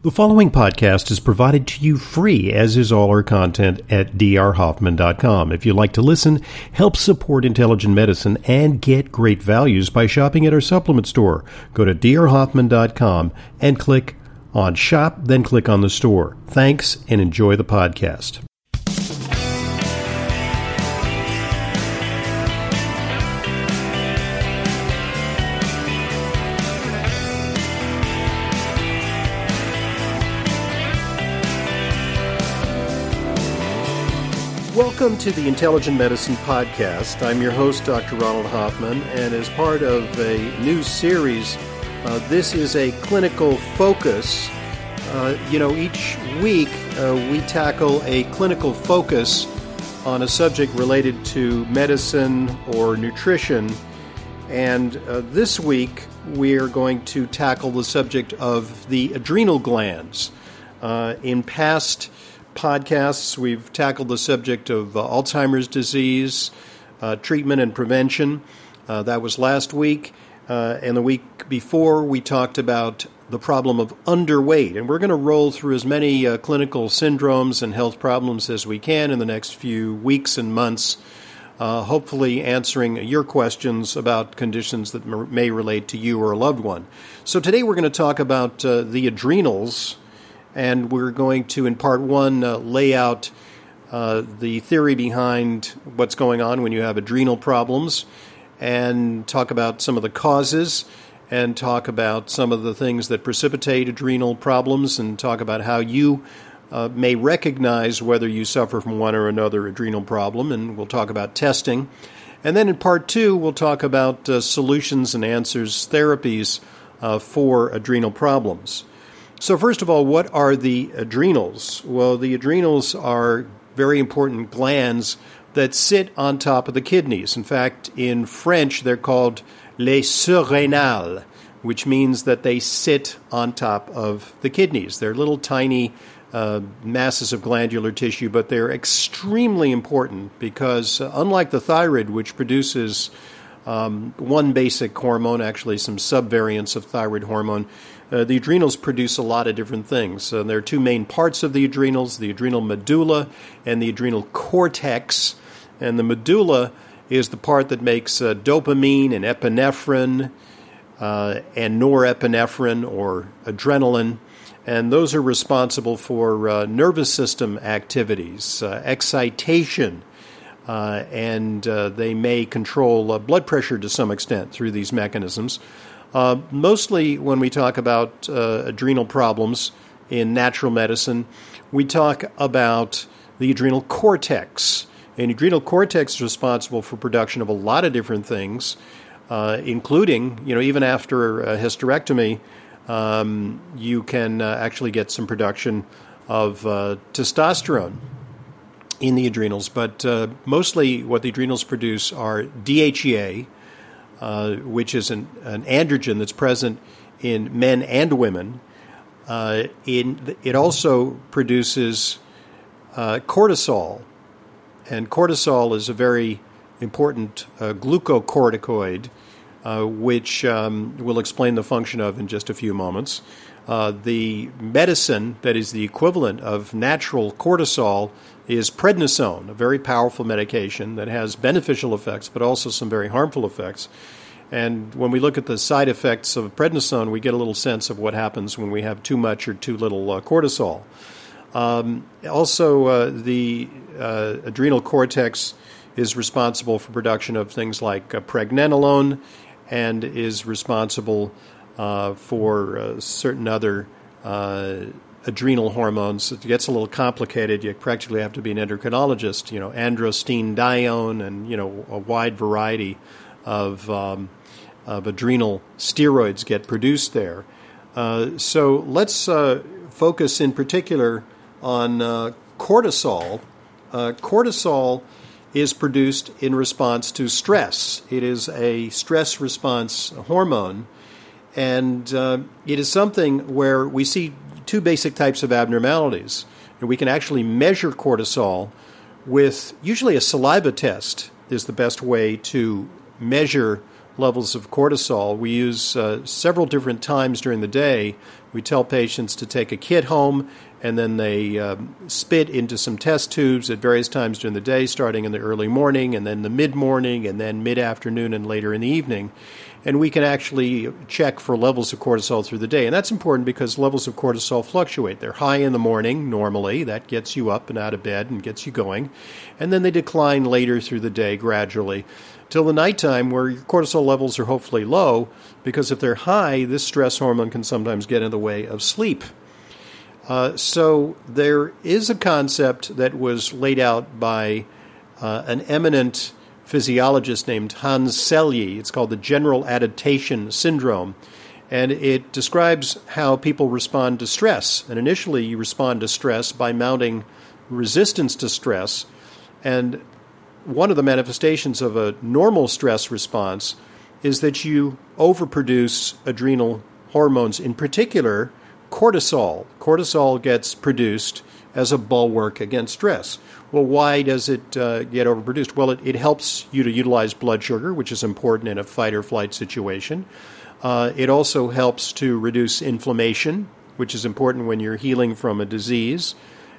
The following podcast is provided to you free, as is all our content at drhoffman.com. If you'd like to listen, help support intelligent medicine, and get great values by shopping at our supplement store, go to drhoffman.com and click on Shop, then click on the store. Thanks, and enjoy the podcast. Welcome to the Intelligent Medicine Podcast. I'm your host, Dr. Ronald Hoffman, and as part of a new series, this is a clinical focus. Each week we tackle a clinical focus on a subject related to medicine or nutrition, and this week we are going to tackle the subject of the adrenal glands. In past podcasts, we've tackled the subject of Alzheimer's disease, treatment and prevention. That was last week. And the week before, we talked about the problem of underweight. And we're going to roll through as many clinical syndromes and health problems as we can in the next few weeks and months, hopefully answering your questions about conditions that may relate to you or a loved one. So today we're going to talk about the adrenals. And we're going to, in part one, lay out the theory behind what's going on when you have adrenal problems, and talk about some of the causes, and talk about some of the things that precipitate adrenal problems, and talk about how you may recognize whether you suffer from one or another adrenal problem, and we'll talk about testing. And then in part two, we'll talk about solutions and answers, therapies for adrenal problems. So first of all, what are the adrenals? Well, the adrenals are very important glands that sit on top of the kidneys. In fact, in French, they're called les surrénales, which means that they sit on top of the kidneys. They're little tiny masses of glandular tissue, but they're extremely important because unlike the thyroid, which produces one basic hormone, actually some subvariants of thyroid hormone, the adrenals produce a lot of different things. There are two main parts of the adrenals, the adrenal medulla and the adrenal cortex. And the medulla is the part that makes dopamine and epinephrine and norepinephrine or adrenaline. And those are responsible for nervous system activities, excitation, and they may control blood pressure to some extent through these mechanisms. Mostly when we talk about adrenal problems in natural medicine, we talk about the adrenal cortex. And adrenal cortex is responsible for production of a lot of different things, including, even after a hysterectomy, you can actually get some production of testosterone in the adrenals. But mostly what the adrenals produce are DHEA, which is an androgen that's present in men and women. It also produces cortisol, and cortisol is a very important glucocorticoid, which we'll explain the function of in just a few moments. The medicine that is the equivalent of natural cortisol is prednisone, a very powerful medication that has beneficial effects, but also some very harmful effects. And when we look at the side effects of prednisone, we get a little sense of what happens when we have too much or too little cortisol. Also, the adrenal cortex is responsible for production of things like pregnenolone, and is responsible for certain other adrenal hormones. It gets a little complicated. You practically have to be an endocrinologist, androstenedione, and, a wide variety of adrenal steroids get produced there. So let's focus in particular on cortisol. Cortisol is produced in response to stress. It is a stress response hormone, and it is something where we see two basic types of abnormalities. And we can actually measure cortisol with usually a saliva test is the best way to measure levels of cortisol. We use several different times during the day. We tell patients to take a kit home, and then they spit into some test tubes at various times during the day, starting in the early morning, and then the mid-morning, and then mid-afternoon, and later in the evening. And we can actually check for levels of cortisol through the day. And that's important because levels of cortisol fluctuate. They're high in the morning, normally. That gets you up and out of bed and gets you going. And then they decline later through the day gradually till the nighttime, where your cortisol levels are hopefully low, because if they're high, this stress hormone can sometimes get in the way of sleep. So there is a concept that was laid out by an eminent physiologist named Hans Selye. It's called the general adaptation syndrome, and it describes how people respond to stress. And initially, you respond to stress by mounting resistance to stress, and one of the manifestations of a normal stress response is that you overproduce adrenal hormones, in particular cortisol. Cortisol gets produced as a bulwark against stress. Well, why does it get overproduced? Well, it helps you to utilize blood sugar, which is important in a fight or flight situation. It also helps to reduce inflammation, which is important when you're healing from a disease.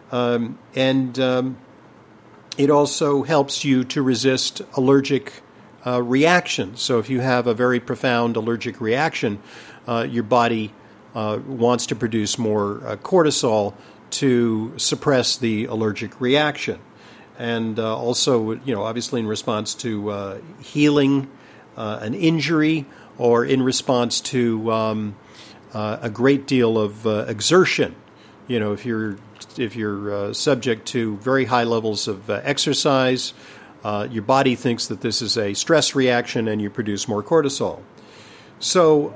It also helps you to resist allergic reactions. So if you have a very profound allergic reaction, your body wants to produce more cortisol to suppress the allergic reaction. And also, obviously in response to healing an injury, or in response to a great deal of exertion. If you're subject to very high levels of exercise, your body thinks that this is a stress reaction, and you produce more cortisol. So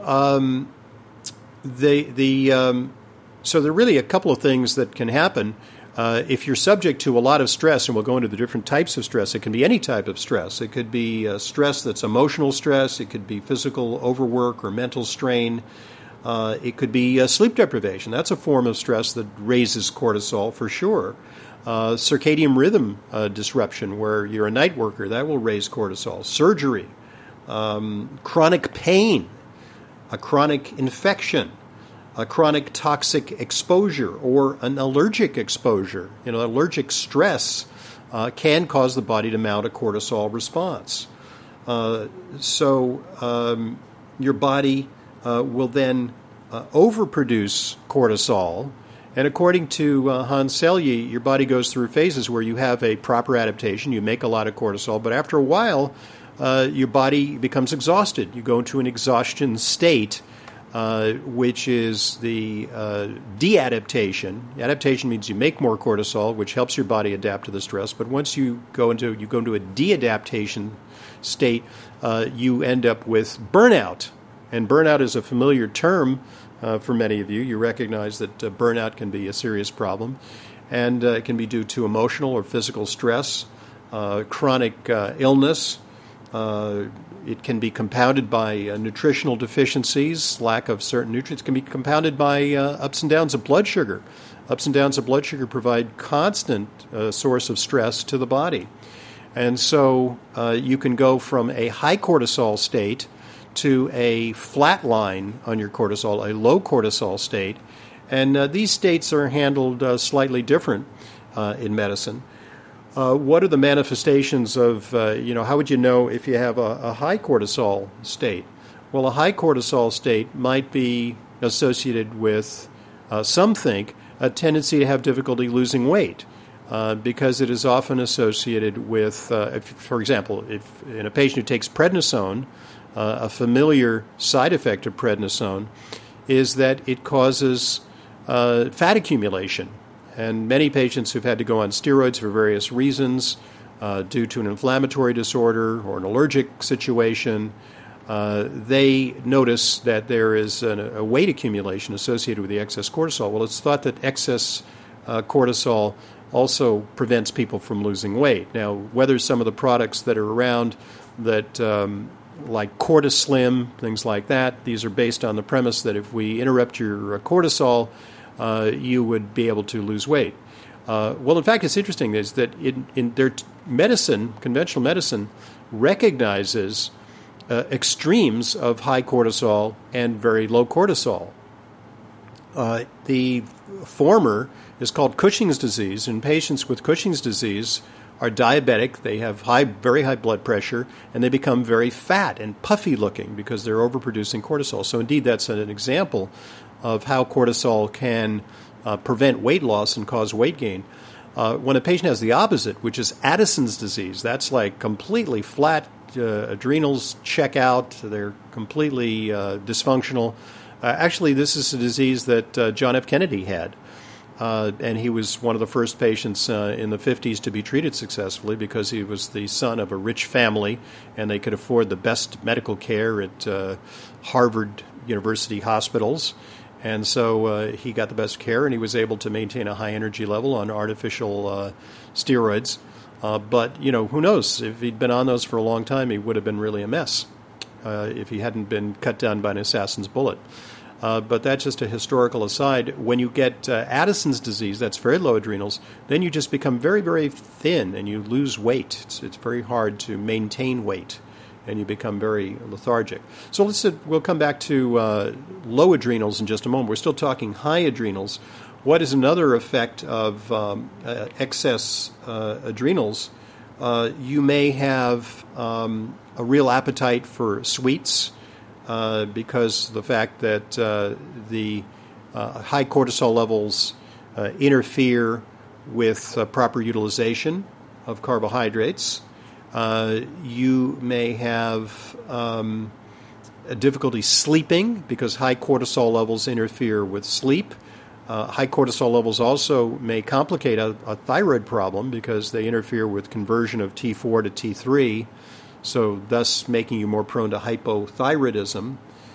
so there are really a couple of things that can happen. If you're subject to a lot of stress, and we'll go into the different types of stress, it can be any type of stress. It could be stress that's emotional stress. It could be physical overwork or mental strain. It could be sleep deprivation. That's a form of stress that raises cortisol for sure. Circadian rhythm disruption, where you're a night worker, that will raise cortisol. Surgery, chronic pain, a chronic infection, a chronic toxic exposure, or an allergic exposure. Allergic stress can cause the body to mount a cortisol response. So your body will then overproduce cortisol. And according to Hans Selye, your body goes through phases where you have a proper adaptation, you make a lot of cortisol, but after a while, your body becomes exhausted. You go into an exhaustion state, which is the de-adaptation. Adaptation means you make more cortisol, which helps your body adapt to the stress. But once you go into a de-adaptation state, you end up with burnout. And burnout is a familiar term for many of you. You recognize that burnout can be a serious problem, and it can be due to emotional or physical stress, chronic illness. It can be compounded by nutritional deficiencies, lack of certain nutrients. It can be compounded by ups and downs of blood sugar. Ups and downs of blood sugar provide constant source of stress to the body. And so you can go from a high cortisol state to a flat line on your cortisol, a low cortisol state. And these states are handled slightly different in medicine. What are the manifestations of, how would you know if you have a high cortisol state? Well, a high cortisol state might be associated with, some think, a tendency to have difficulty losing weight, because it is often associated with, for example, if in a patient who takes prednisone, a familiar side effect of prednisone is that it causes fat accumulation. And many patients who've had to go on steroids for various reasons, due to an inflammatory disorder or an allergic situation, they notice that there is a weight accumulation associated with the excess cortisol. Well, it's thought that excess cortisol also prevents people from losing weight. Now, whether some of the products that are around that like Cortislim, things like that, these are based on the premise that if we interrupt your cortisol, you would be able to lose weight. Well, in fact, it's interesting is that in their medicine, conventional medicine, recognizes extremes of high cortisol and very low cortisol. The former is called Cushing's disease, and patients with Cushing's disease are diabetic, they have very high blood pressure, and they become very fat and puffy looking because they're overproducing cortisol. So indeed, that's an example of how cortisol can prevent weight loss and cause weight gain. When a patient has the opposite, which is Addison's disease, that's like completely flat, adrenals check out, they're completely dysfunctional. Actually, this is a disease that John F. Kennedy had. And he was one of the first patients in the 50s to be treated successfully because he was the son of a rich family and they could afford the best medical care at Harvard University hospitals. And so he got the best care and he was able to maintain a high energy level on artificial steroids. But, who knows? If he'd been on those for a long time, he would have been really a mess if he hadn't been cut down by an assassin's bullet. But that's just a historical aside. When you get Addison's disease, that's very low adrenals, then you just become very, very thin and you lose weight. It's very hard to maintain weight and you become very lethargic. So we'll come back to low adrenals in just a moment. We're still talking high adrenals. What is another effect of excess adrenals? You may have a real appetite for sweets. Because the fact that the high cortisol levels interfere with proper utilization of carbohydrates. You may have a difficulty sleeping because high cortisol levels interfere with sleep. High cortisol levels also may complicate a thyroid problem because they interfere with conversion of T4 to T3. So thus making you more prone to hypothyroidism.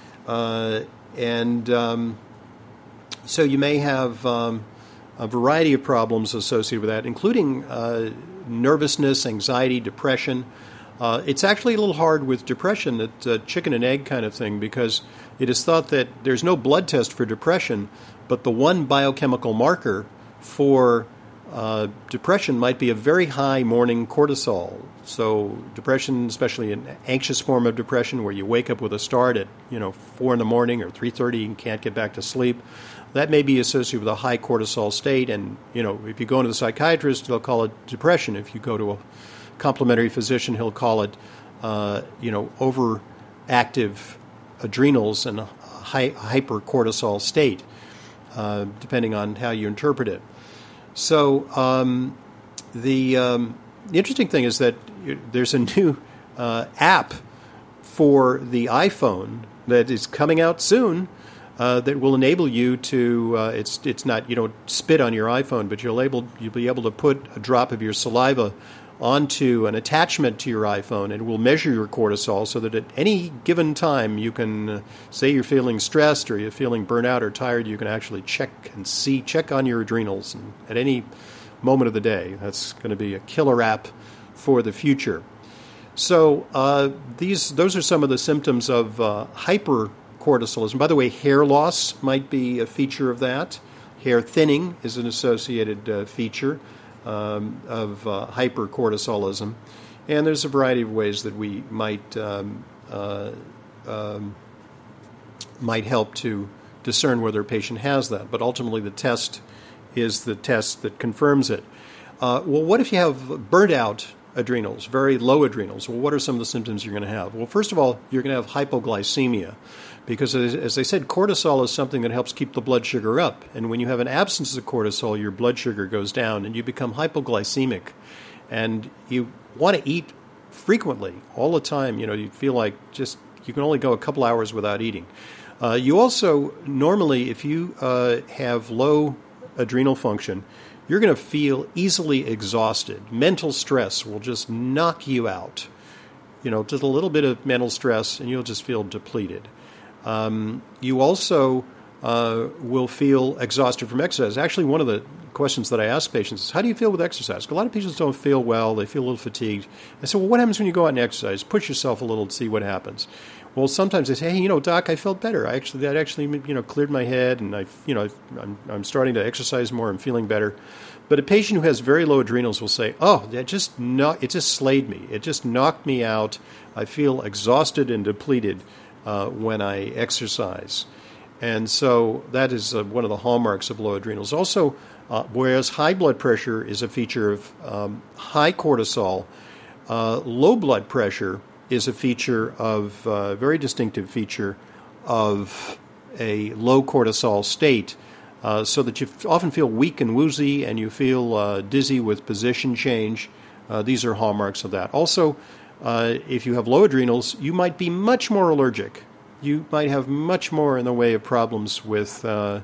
So you may have a variety of problems associated with that, including nervousness, anxiety, depression. It's actually a little hard with depression, that chicken and egg kind of thing, because it is thought that there's no blood test for depression, but the one biochemical marker for depression might be a very high morning cortisol. So depression, especially an anxious form of depression where you wake up with a start at 4 in the morning or 3:30 and can't get back to sleep, that may be associated with a high cortisol state. And if you go into the psychiatrist, they'll call it depression. If you go to a complementary physician, he'll call it overactive adrenals and a hypercortisol state, depending on how you interpret it. So the interesting thing is that there's a new app for the iPhone that is coming out soon that will enable you to. It's not, you don't spit on your iPhone, but you'll be able to put a drop of your saliva onto an attachment to your iPhone, and it will measure your cortisol so that at any given time you can say you're feeling stressed or you're feeling burnt out or tired, you can actually check on your adrenals and at any moment of the day. That's going to be a killer app for the future. So those are some of the symptoms of hypercortisolism. By the way, hair loss might be a feature of that. Hair thinning is an associated feature of hypercortisolism, and there's a variety of ways that we might help to discern whether a patient has that. But ultimately, the test is the test that confirms it. Well, what if you have burnt out adrenals, very low adrenals? Well, what are some of the symptoms you're going to have? Well, first of all, you're going to have hypoglycemia. Because, as I said, cortisol is something that helps keep the blood sugar up. And when you have an absence of cortisol, your blood sugar goes down and you become hypoglycemic. And you want to eat frequently, all the time. You feel like you can only go a couple hours without eating. You also, normally, if you have low adrenal function, you're going to feel easily exhausted. Mental stress will just knock you out. Just a little bit of mental stress and you'll just feel depleted. You also will feel exhausted from exercise. Actually, one of the questions that I ask patients is, how do you feel with exercise? A lot of patients don't feel well. They feel a little fatigued. I say, well, what happens when you go out and exercise? Push yourself a little to see what happens. Well, sometimes they say, hey, doc, I felt better. That actually cleared my head, and I'm starting to exercise more. I'm feeling better. But a patient who has very low adrenals will say, oh, it just slayed me. It just knocked me out. I feel exhausted and depleted when I exercise. And so that is one of the hallmarks of low adrenals. Also, whereas high blood pressure is a feature of high cortisol, low blood pressure is a feature of very distinctive feature of a low cortisol state, so that you often feel weak and woozy and you feel dizzy with position change. These are hallmarks of that. Also, if you have low adrenals, you might be much more allergic. You might have much more in the way of problems with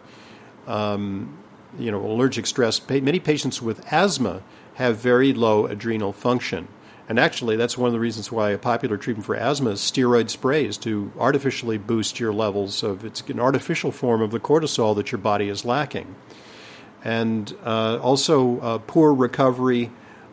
allergic stress. Many patients with asthma have very low adrenal function. And actually, that's one of the reasons why a popular treatment for asthma is steroid sprays to artificially boost your levels of, it's an artificial form of the cortisol that your body is lacking. And also poor recovery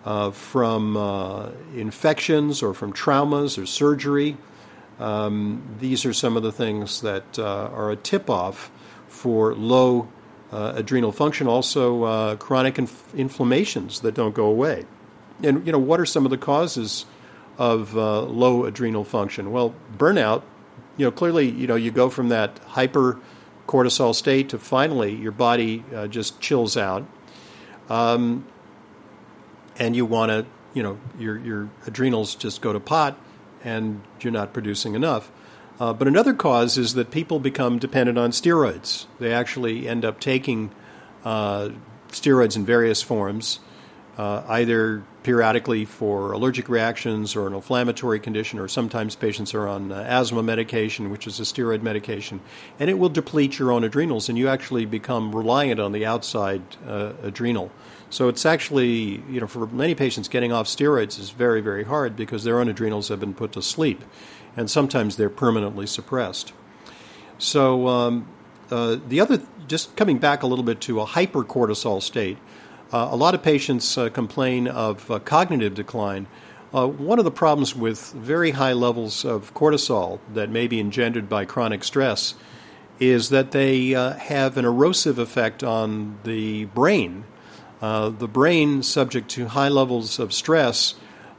from infections or from traumas or surgery. These are some of the things that are a tip-off for low adrenal function. Also, chronic inflammations that don't go away. And, what are some of the causes of low adrenal function? Well, burnout, clearly, you go from that hyper-cortisol state to finally your body just chills out. And you want to, your adrenals just go to pot and you're not producing enough. But another cause is that people become dependent on steroids. They actually end up taking steroids in various forms, either periodically for allergic reactions or an inflammatory condition, or sometimes patients are on asthma medication, which is a steroid medication, and it will deplete your own adrenals, and you actually become reliant on the outside adrenal. So it's actually, for many patients, getting off steroids is very, very hard because their own adrenals have been put to sleep, and sometimes they're permanently suppressed. So the other, just coming back a little bit to a hypercortisol state, a lot of patients complain of cognitive decline. One of the problems with very high levels of cortisol that may be engendered by chronic stress is that they have an erosive effect on the brain. The brain, subject to high levels of stress,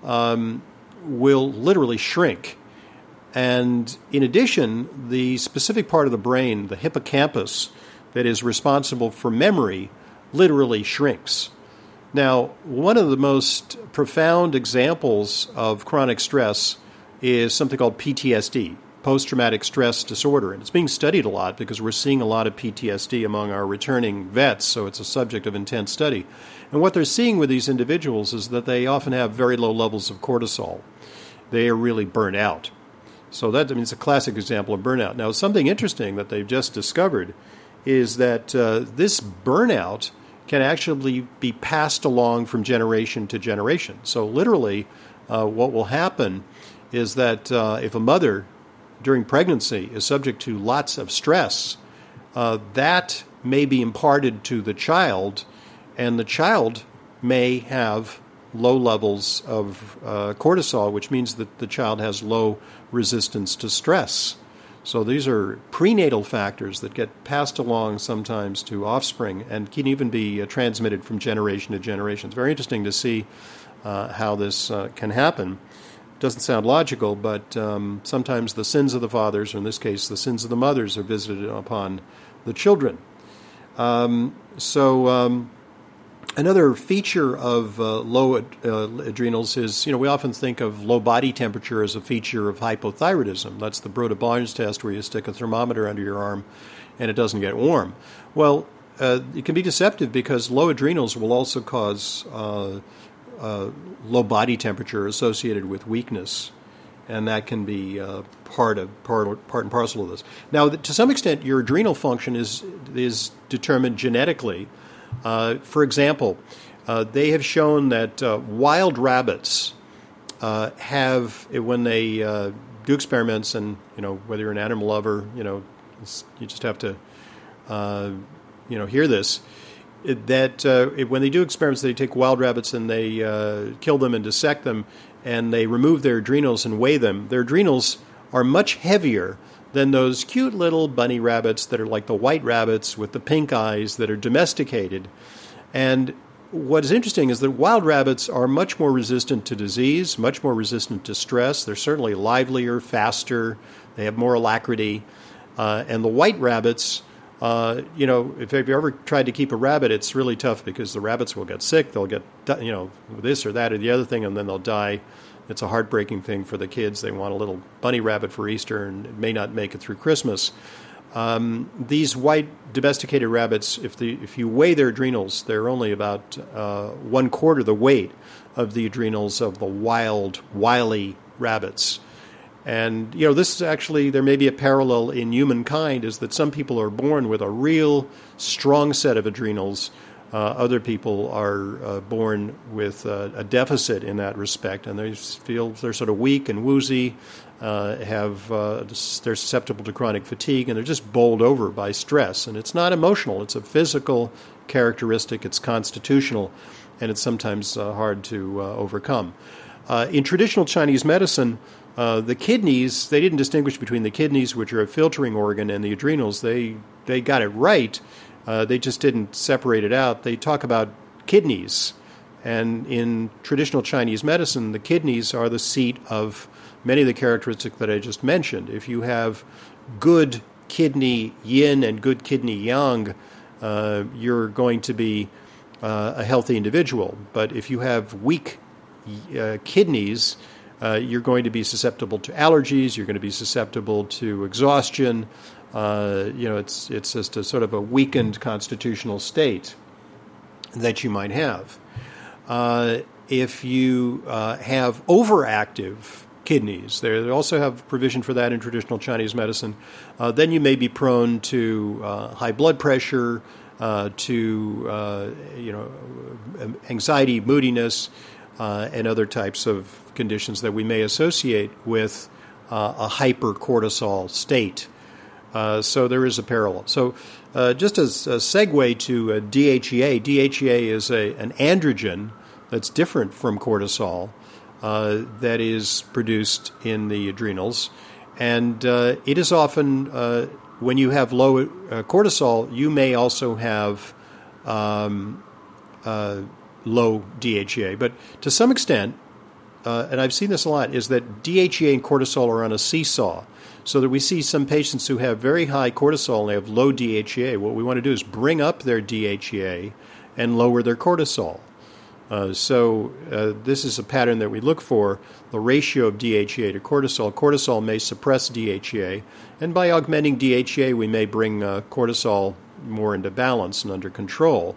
will literally shrink. And in addition, the specific part of the brain, the hippocampus, that is responsible for memory, literally shrinks. Now, one of the most profound examples of chronic stress is something called PTSD, post-traumatic stress disorder. And it's being studied a lot because we're seeing a lot of PTSD among our returning vets, so it's a subject of intense study. And what they're seeing with these individuals is that they often have very low levels of cortisol. They are really burnt out. So that, it's a classic example of burnout. Now, something interesting that they've just discovered is that this burnout can actually be passed along from generation to generation. So literally, what will happen is that if a mother during pregnancy is subject to lots of stress, that may be imparted to the child, and the child may have low levels of cortisol, which means that the child has low resistance to stress. So these are prenatal factors that get passed along sometimes to offspring and can even be transmitted from generation to generation. It's very interesting to see how this can happen. Doesn't sound logical, but sometimes the sins of the fathers, or in this case the sins of the mothers, are visited upon the children. Another feature of low adrenals is, we often think of low body temperature as a feature of hypothyroidism. That's the Broda-Barnes test where you stick a thermometer under your arm and it doesn't get warm. Well, it can be deceptive because low adrenals will also cause low body temperature associated with weakness, and that can be part and parcel of this. Now, to some extent, your adrenal function is determined genetically. For example, they have shown that wild rabbits have, when they do experiments, and whether you're an animal lover, you just have to hear this. When they do experiments, they take wild rabbits and they kill them and dissect them, and they remove their adrenals and weigh them. Their adrenals are much heavier than those cute little bunny rabbits that are like the white rabbits with the pink eyes that are domesticated. And what is interesting is that wild rabbits are much more resistant to disease, much more resistant to stress. They're certainly livelier, faster. They have more alacrity. And the white rabbits, if you've ever tried to keep a rabbit, it's really tough because the rabbits will get sick. They'll get, this or that or the other thing, and then they'll die. It's a heartbreaking thing for the kids. They want a little bunny rabbit for Easter and it may not make it through Christmas. These white domesticated rabbits, if you weigh their adrenals, they're only about 1/4 the weight of the adrenals of the wild, wily rabbits. And, this is actually, there may be a parallel in humankind, is that some people are born with a real strong set of adrenals. Other people are born with a deficit in that respect, and they feel they're sort of weak and woozy, they're susceptible to chronic fatigue, and they're just bowled over by stress. And it's not emotional. It's a physical characteristic. It's constitutional, and it's sometimes hard to overcome. In traditional Chinese medicine, the kidneys, they didn't distinguish between the kidneys, which are a filtering organ, and the adrenals. They got it right. They just didn't separate it out. They talk about kidneys. And in traditional Chinese medicine, the kidneys are the seat of many of the characteristics that I just mentioned. If you have good kidney yin and good kidney yang, you're going to be a healthy individual. But if you have weak kidneys, you're going to be susceptible to allergies, you're going to be susceptible to exhaustion. It's just a sort of a weakened constitutional state that you might have. If you have overactive kidneys, they also have provision for that in traditional Chinese medicine, then you may be prone to high blood pressure, to anxiety, moodiness, and other types of conditions that we may associate with a hypercortisol state. So there is a parallel. So just as a segue to DHEA, DHEA is an androgen that's different from cortisol that is produced in the adrenals. And it is often, when you have low cortisol, you may also have low DHEA. But to some extent, and I've seen this a lot, is that DHEA and cortisol are on a seesaw. So that we see some patients who have very high cortisol and they have low DHEA. What we want to do is bring up their DHEA and lower their cortisol. So this is a pattern that we look for, the ratio of DHEA to cortisol. Cortisol may suppress DHEA, and by augmenting DHEA, we may bring cortisol more into balance and under control.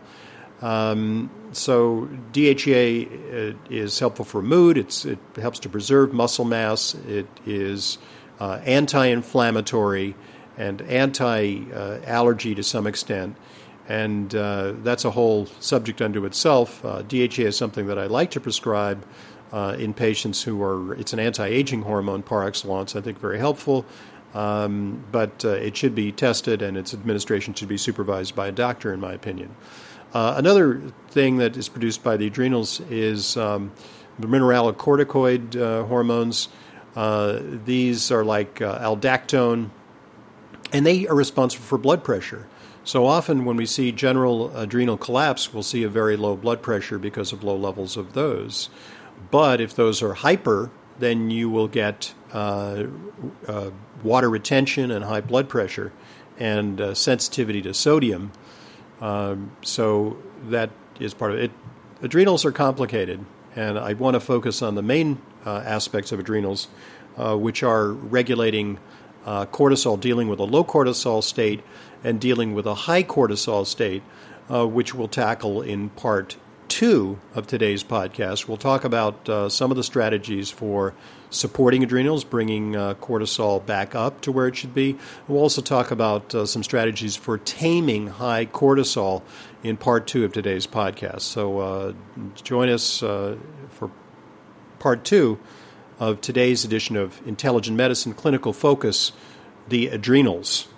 So DHEA is helpful for mood. It helps to preserve muscle mass. It is anti-inflammatory and anti-allergy to some extent. And that's a whole subject unto itself. DHEA is something that I like to prescribe in patients it's an anti-aging hormone par excellence, I think very helpful. But it should be tested and its administration should be supervised by a doctor, in my opinion. Another thing that is produced by the adrenals is the mineralocorticoid hormones. These are like aldactone, and they are responsible for blood pressure. So often when we see general adrenal collapse, we'll see a very low blood pressure because of low levels of those. But if those are hyper, then you will get water retention and high blood pressure and sensitivity to sodium. So that is part of it. Adrenals are complicated, and I want to focus on the main aspects of adrenals, which are regulating cortisol, dealing with a low cortisol state, and dealing with a high cortisol state, which we'll tackle in part 2 of today's podcast. We'll talk about some of the strategies for supporting adrenals, bringing cortisol back up to where it should be. We'll also talk about some strategies for taming high cortisol in part 2 of today's podcast. So join us for part 2 of today's edition of Intelligent Medicine Clinical Focus, the adrenals.